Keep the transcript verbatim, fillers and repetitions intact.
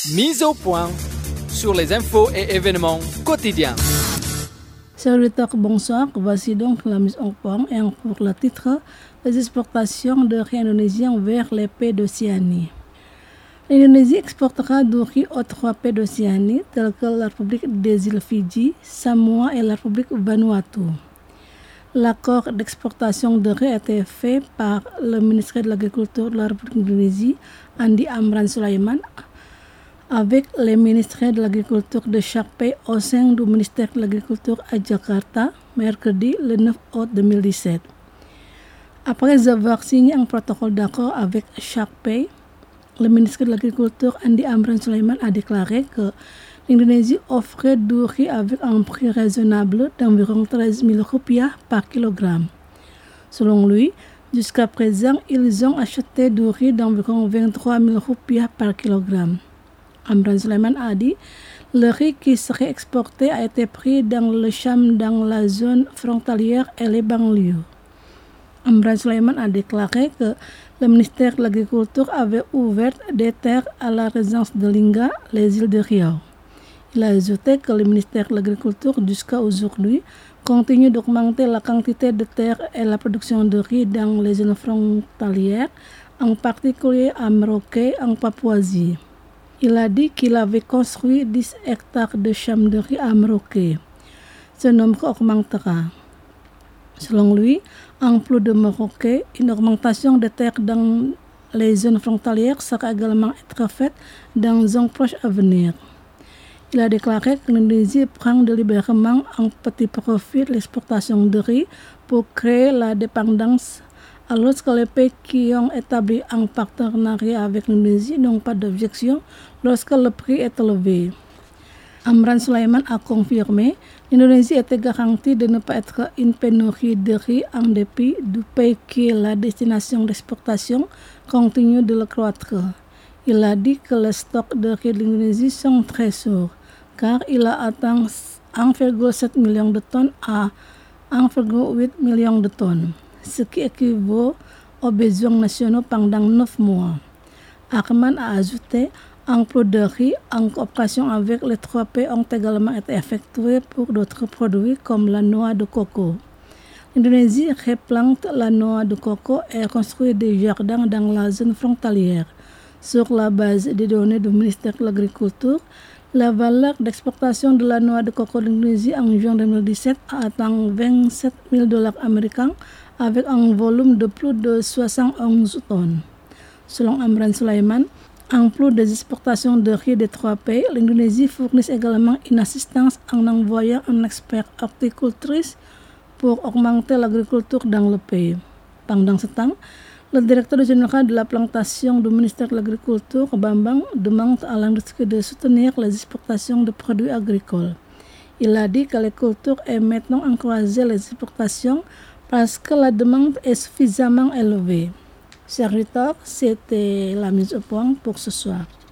Mise au point sur les infos et événements quotidiens. Chers auditeurs, bonsoir. Voici donc la mise au point et pour le titre, les exportations de riz indonésien vers les pays d'Océanie. L'Indonésie exportera du riz aux trois pays d'Océanie, tels que la République des îles Fidji, Samoa et la République Vanuatu. L'accord d'exportation de riz a été fait par le ministère de l'Agriculture de la République d'Indonésie, Andi Amran Sulaiman, avec les ministères de l'Agriculture de chaque pays au sein du ministère de l'Agriculture à Jakarta, mercredi le neuf août deux mille dix-sept. Après avoir signé un protocole d'accord avec chaque pays, le ministre de l'Agriculture Andi Amran Sulaiman a déclaré que l'Indonésie offrait du riz avec un prix raisonnable d'environ treize mille rupiah par kilogramme. Selon lui, jusqu'à présent, ils ont acheté du riz d'environ vingt-trois mille rupiah par kilogramme. Amran Sulaiman a dit, le riz qui serait exporté a été pris dans le Cham dans la zone frontalière et les banlieues. Amran Sulaiman a déclaré que le ministère de l'Agriculture avait ouvert des terres à la résidence de Lingga, les îles de Riau. Il a ajouté que le ministère de l'Agriculture, jusqu'à aujourd'hui, continue d'augmenter la quantité de terres et la production de riz dans les zones frontalières, en particulier à Merauke, en Papouasie. Il a dit qu'il avait construit dix hectares de champs de riz à Merauke. Ce nombre augmentera. Selon lui, en plus de Merauke, une augmentation de terres dans les zones frontalières sera également être faite dans un proche avenir. Il a déclaré que l'Indonésie prend délibérément un petit profit de l'exportation de riz pour créer la dépendance, alors que les pays qui ont établi un partenariat avec l'Indonésie n'ont pas d'objection lorsque le prix est élevé. Amran Sulaiman a confirmé l'Indonésie était garantie de ne pas être une pénurie de riz en dépit du pays qui est la destination d'exportation continue de le croître. Il a dit que les stocks de riz de l'Indonésie sont très sûrs, car il a atteint un virgule sept million de tonnes à un virgule huit million de tonnes, ce qui équivaut aux besoins nationaux pendant neuf mois. Arman a ajouté, un peu de riz en coopération avec les trois pays ont également été effectués pour d'autres produits comme la noix de coco. L'Indonésie replante la noix de coco et construit des jardins dans la zone frontalière. Sur la base des données du ministère de l'Agriculture, la valeur d'exportation de la noix de coco de l'Indonésie en juin deux mille dix-sept a atteint vingt-sept mille dollars américains avec un volume de plus de soixante et onze tonnes. Selon Amran Sulaiman, en plus des exportations de riz des trois pays, l'Indonésie fournit également une assistance en envoyant un expert horticultrice pour augmenter l'agriculture dans le pays. Pendant ce temps, le directeur général de la plantation du ministère de l'Agriculture, Bambang, demande à l'industrie de soutenir les exportations de produits agricoles. Il a dit que l'agriculture est maintenant encouragée les exportations parce que la demande est suffisamment élevée. Chers auditeurs, c'était la mise au point pour ce soir.